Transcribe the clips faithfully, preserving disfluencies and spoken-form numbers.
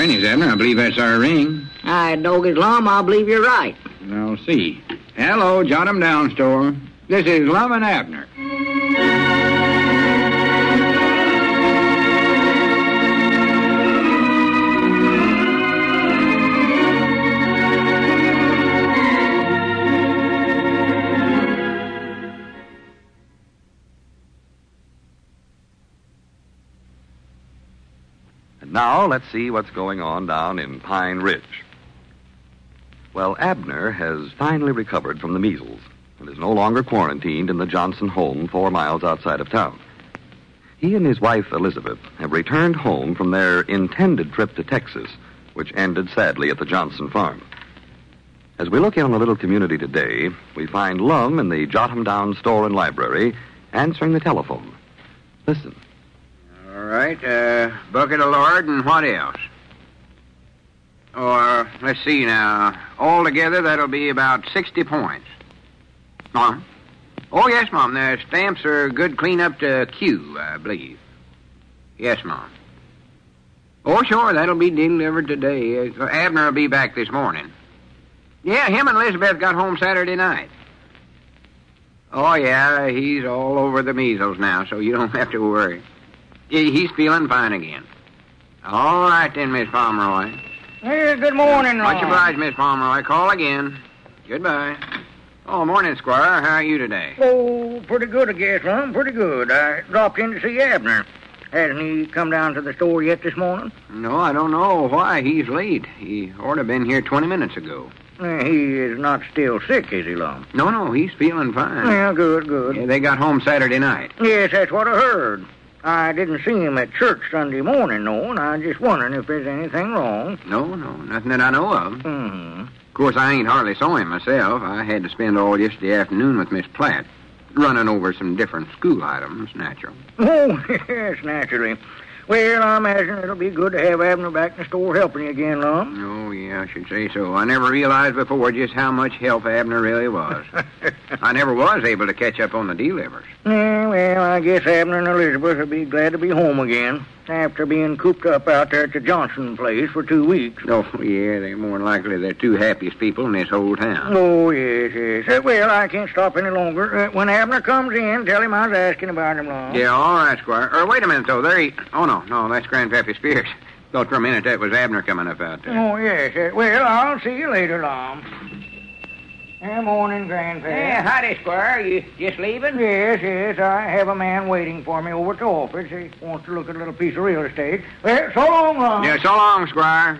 pennies, Abner. I believe that's our ring. I dog his Lum, I believe you're right. I'll see. Hello, jot 'em down, store. This is Lum and Abner. Now, let's see what's going on down in Pine Ridge. Well, Abner has finally recovered from the measles and is no longer quarantined in the Johnson home four miles outside of town. He and his wife, Elizabeth, have returned home from their intended trip to Texas, which ended sadly at the Johnson farm. As we look in on the little community today, we find Lum in the Jot 'em Down store and library answering the telephone. Listen. All right, uh, bucket of lard and what else? Or, let's see now. Altogether, that'll be about sixty points. Mom? Oh, yes, Mom. The stamps are good clean up to Q, I believe. Yes, Mom. Oh, sure, that'll be delivered today. Uh, Abner will be back this morning. Yeah, him and Elizabeth got home Saturday night. Oh, yeah, he's all over the measles now, so you don't have to worry. He's feeling fine again. All right, then, Miss Pomeroy. Hey, good morning, Lum. Much obliged, Miss Pomeroy. Call again. Goodbye. Oh, morning, Squire. How are you today? Oh, pretty good, I guess, Lum. Pretty good. I dropped in to see Abner. Hasn't he come down to the store yet this morning? No, I don't know why he's late. He ought to have been here twenty minutes ago. Uh, he is not still sick, is he, Lum? No, no, he's feeling fine. Yeah, good, good. Yeah, they got home Saturday night. Yes, that's what I heard. I didn't see him at church Sunday morning, though, and I'm just wondering if there's anything wrong. No, no, nothing that I know of. Mm-hmm. Of course, I ain't hardly saw him myself. I had to spend all yesterday afternoon with Miss Platt, running over some different school items, natural. Oh, yes, naturally. Well, I imagine it'll be good to have Abner back in the store helping you again, Lum. Oh, yeah, I should say so. I never realized before just how much help Abner really was. I never was able to catch up on the delivers. Yeah, well, I guess Abner and Elizabeth will be glad to be home again after being cooped up out there at the Johnson place for two weeks. Oh, yeah, they're more than likely the two happiest people in this whole town. Oh, yes, yes. Uh, well, I can't stop any longer. Uh, when Abner comes in, tell him I was asking about him, Lum. Yeah, all right, Squire. Or wait a minute, though. There he... Oh, no, no, that's Grandpappy Spears. Thought for a minute that was Abner coming up out there. Oh, yes. Uh, well, I'll see you later, Lum. Good morning, Grandpa. Yeah, howdy, Squire. You just leaving? Yes, yes. I have a man waiting for me over at the office. He wants to look at a little piece of real estate. Well, so long, Lum. Yeah, so long, Squire.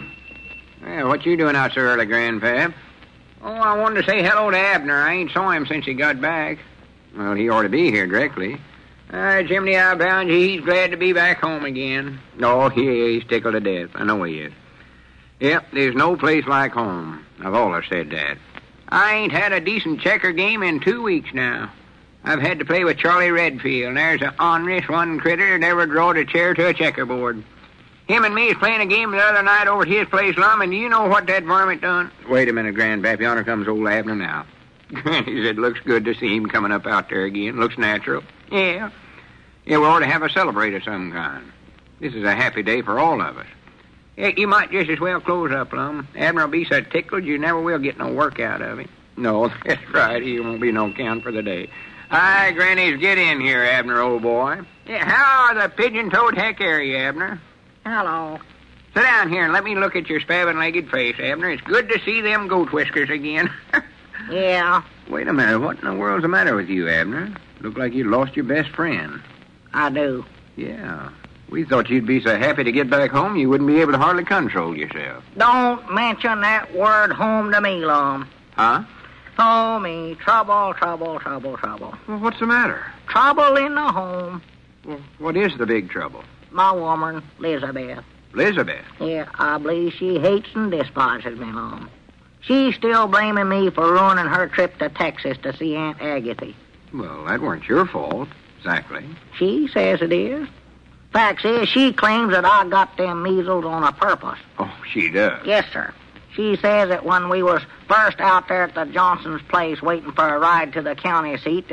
Well, what you doing out so early, Grandpap? Oh, I wanted to say hello to Abner. I ain't saw him since he got back. Well, he ought to be here directly. Uh, Jiminy, I bound you he's glad to be back home again. Oh, he, he's tickled to death. I know he is. Yep, there's no place like home. I've always said that. I ain't had a decent checker game in two weeks now. I've had to play with Charlie Redfield, and there's an honest one critter never drawed a chair to a checkerboard. Him and me is playing a game the other night over at his place, Lum, and you know what that varmint done? Wait a minute, Grandpap. Yonder comes old Abner now. Granny said, looks good to see him coming up out there again. Looks natural. Yeah. Yeah, we ought to have a celebrate of some kind. This is a happy day for all of us. Yeah, you might just as well close up, Lum. Abner will be so tickled you never will get no work out of him. No, that's right. He won't be no count for the day. Hi, Grannies. Get in here, Abner, old boy. Yeah, how are the pigeon-toed heck area, Abner? Hello. Sit down here and let me look at your spabbing-legged face, Abner. It's good to see them goat whiskers again. Yeah. Wait a minute. What in the world's the matter with you, Abner? Look like you lost your best friend. I do. Yeah. We thought you'd be so happy to get back home you wouldn't be able to hardly control yourself. Don't mention that word home to me, Lum. Huh? Oh, me. Trouble, trouble, trouble, trouble. Well, what's the matter? Trouble in the home. Well, what is the big trouble? My woman, Elizabeth. Elizabeth? Yeah, I believe she hates and despises me, Lum. She's still blaming me for ruining her trip to Texas to see Aunt Agatha. Well, that weren't your fault, exactly. She says it is. Fact is, she claims that I got them measles on a purpose. Oh, she does? Yes, sir. She says that when we was first out there at the Johnson's place waiting for a ride to the county seat, that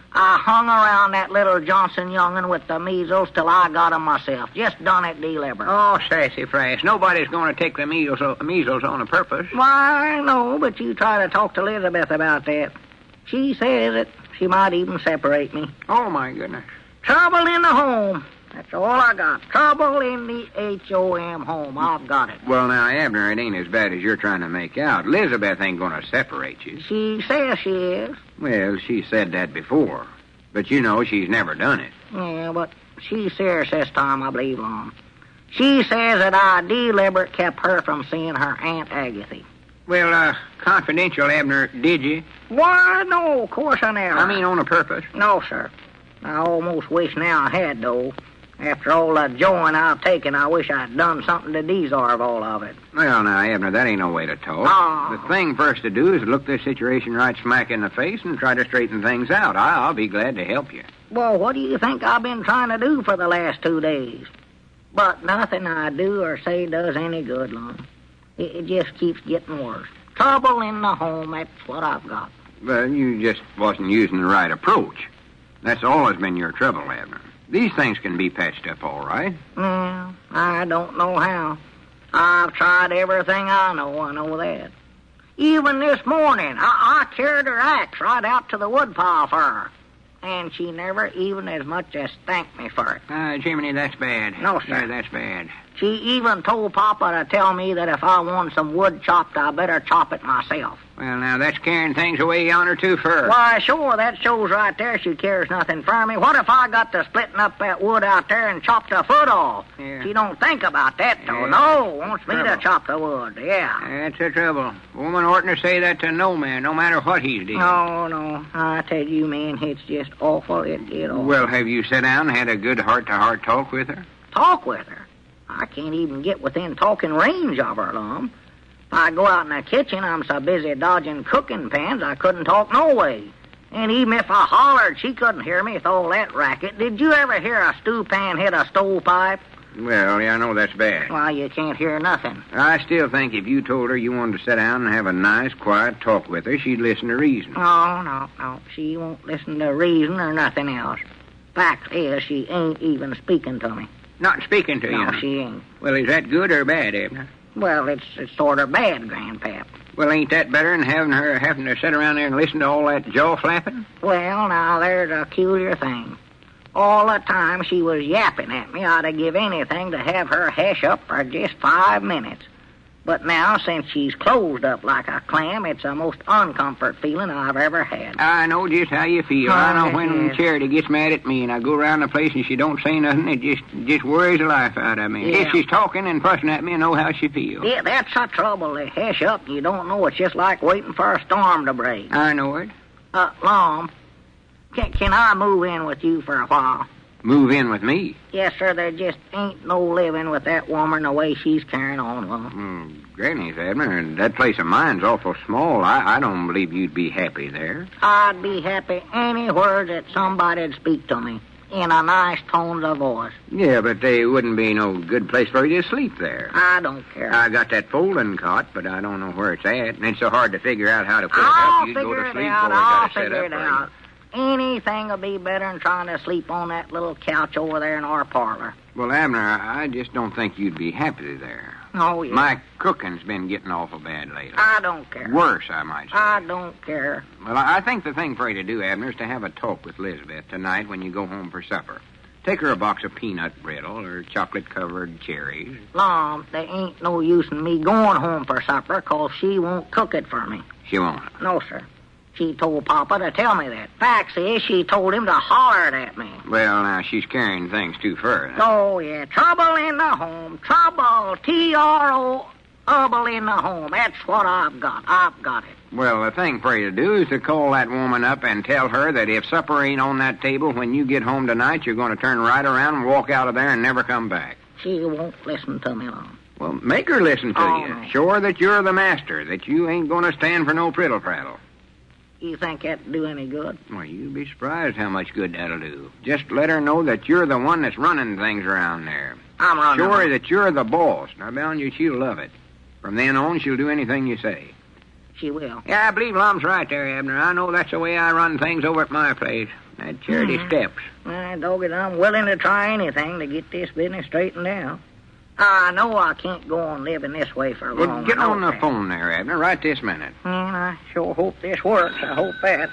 I hung around that little Johnson young'un with the measles till I got 'em myself. Just done it deliberate. Oh, sassafras. Nobody's going to take the measles, measles on a purpose. Why, I know, but you try to talk to Elizabeth about that. She says that she might even separate me. Oh, my goodness. Trouble in the home. That's all I got. Trouble in the H O M home. I've got it. Well, now, Abner, it ain't as bad as you're trying to make out. Elizabeth ain't going to separate you. She says she is. Well, she said that before. But you know she's never done it. Yeah, but she's serious this time, I believe, Lon. She says that I deliberate kept her from seeing her Aunt Agatha. Well, uh, confidential, Abner, did you? Why, no, of course I never. I mean, on a purpose. No, sir. I almost wish now I had, though. After all the join I've taken, I wish I'd done something to deserve all of it. Well, now, Abner, that ain't no way to talk. Oh. The thing first to do is look this situation right smack in the face and try to straighten things out. I- I'll be glad to help you. Well, what do you think I've been trying to do for the last two days? But nothing I do or say does any good, Lon. It, it just keeps getting worse. Trouble in the home, that's what I've got. Well, you just wasn't using the right approach. That's always been your trouble, Abner. These things can be patched up all right. Well, I don't know how. I've tried everything I know, I know that. Even this morning, I, I carried her axe right out to the woodpile for her. And she never even as much as thanked me for it. Uh, Jiminy, that's bad. No, sir. Yeah, that's bad. She even told Papa to tell me that if I wanted some wood chopped, I better chop it myself. Well, now, that's carrying things away yonder too far. Why, sure, that shows right there she cares nothing for me. What if I got to splitting up that wood out there and chopped a foot off? Yeah. She don't think about that, though. Yeah. No, wants me Trouble. to chop the wood, yeah. That's the trouble. Woman oughtn't to say that to no man, no matter what he's doing. No, no, I tell you, man, it's just awful. It, it awful. Well, have you sat down and had a good heart-to-heart talk with her? Talk with her? I can't even get within talking range of her, Lum. If I go out in the kitchen, I'm so busy dodging cooking pans, I couldn't talk no way. And even if I hollered, she couldn't hear me with all that racket. Did you ever hear a stew pan hit a stovepipe? Well, yeah, I know that's bad. Why, you can't hear nothing. I still think if you told her you wanted to sit down and have a nice, quiet talk with her, she'd listen to reason. Oh, no, no. She won't listen to reason or nothing else. Fact is, she ain't even speaking to me. Not speaking to you. No, she ain't. Well, is that good or bad, Abner? Well, it's, it's sort of bad, Grandpap. Well, ain't that better than having her having to sit around there and listen to all that jaw flapping? Well, now, there's a peculiar thing. All the time she was yapping at me, I'd have give anything to have her hash up for just five minutes. But now, since she's closed up like a clam, it's the most uncomfort feeling I've ever had. I know just how you feel. Oh, I know when yes. Charity gets mad at me and I go around the place and she don't say nothing, it just just worries the life out of me. Yeah. If she's talking and fussing at me, I know how she feels. Yeah, that's the trouble. They hash up and you don't know. It's just like waiting for a storm to break. I know it. Uh, Lom, can, can I move in with you for a while? Move in with me. Yes, sir, there just ain't no living with that woman the way she's carrying on, Lom. Mm, Granny's, Abner, that place of mine's awful small. I, I don't believe you'd be happy there. I'd be happy anywhere that somebody'd speak to me in a nice tone of voice. Yeah, but they wouldn't be no good place for you to sleep there. I don't care. I got that folding cot, but I don't know where it's at, and it's so hard to figure out how to put I'll it up. You'd go figure to it sleep out. before you I'll got it set figure up it right. out. Anything will be better than trying to sleep on that little couch over there in our parlor. Well, Abner, I just don't think you'd be happy there. Oh, yeah. My cooking's been getting awful bad lately. I don't care. Worse, I might say. I don't care. Well, I I think the thing for you to do, Abner, is to have a talk with Elizabeth tonight when you go home for supper. Take her a box of peanut brittle or chocolate-covered cherries. Lom, there ain't no use in me going home for supper, 'cause she won't cook it for me. She won't. No, sir. She told Papa to tell me that. Fact is, she told him to holler it at me. Well, now, she's carrying things too far. Oh, yeah, trouble in the home. Trouble, T R O, trouble in the home. That's what I've got. I've got it. Well, the thing for you to do is to call that woman up and tell her that if supper ain't on that table when you get home tonight, you're going to turn right around and walk out of there and never come back. She won't listen to me long. Well, make her listen to Oh, you. no. Show her that you're the master, that you ain't going to stand for no prittle-prattle. You think that'd do any good? Well, you'd be surprised how much good that'll do. Just let her know that you're the one that's running things around there. I'm running. Show her that you're the boss. Now, bound you, she'll love it. From then on, she'll do anything you say. she will. Yeah, I believe Lum's right there, Abner. I know that's the way I run things over at my place. That charity Mhm. steps. Well, dogged, I'm willing to try anything to get this business straightened out. I know I can't go on living this way for long. Well, get I know on the that. phone there, Abner, right this minute. And I sure hope this works. I hope that.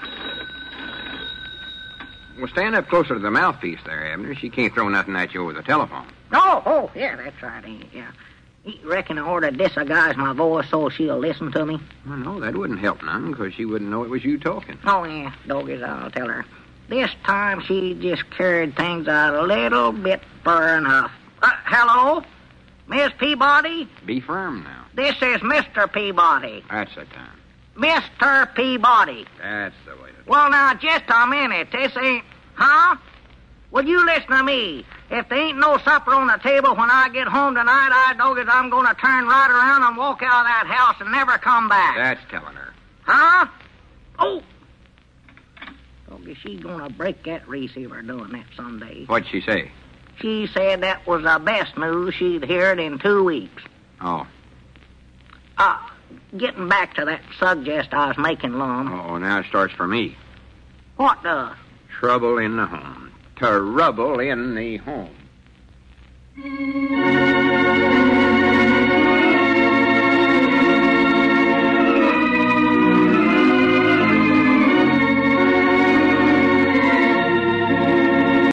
Well, stand up closer to the mouthpiece there, Abner. She can't throw nothing at you over the telephone. Oh, oh, yeah, that's right, ain't it? Yeah. You reckon I ought to disguise my voice so she'll listen to me? Well, no, that wouldn't help none, because she wouldn't know it was you talking. Oh, yeah, doggies, I'll tell her. This time she just carried things a little bit far enough. Uh, hello? Miss Peabody? Be firm now. This is Mister Peabody. That's the time. Mister Peabody. That's the way to do it. Well, now, just a minute. This ain't... Huh? Well, you listen to me. If there ain't no supper on the table when I get home tonight, I doggies, I'm going to turn right around and walk out of that house and never come back. That's telling her. Huh? Oh! Doggies, she's going to break that receiver doing that someday. What'd she say? She said that was the best news she'd heard in two weeks. Oh. Uh, getting back to that suggest I was making, Lum. Oh, now it starts for me. What does? Trouble in the home. Trouble in the home.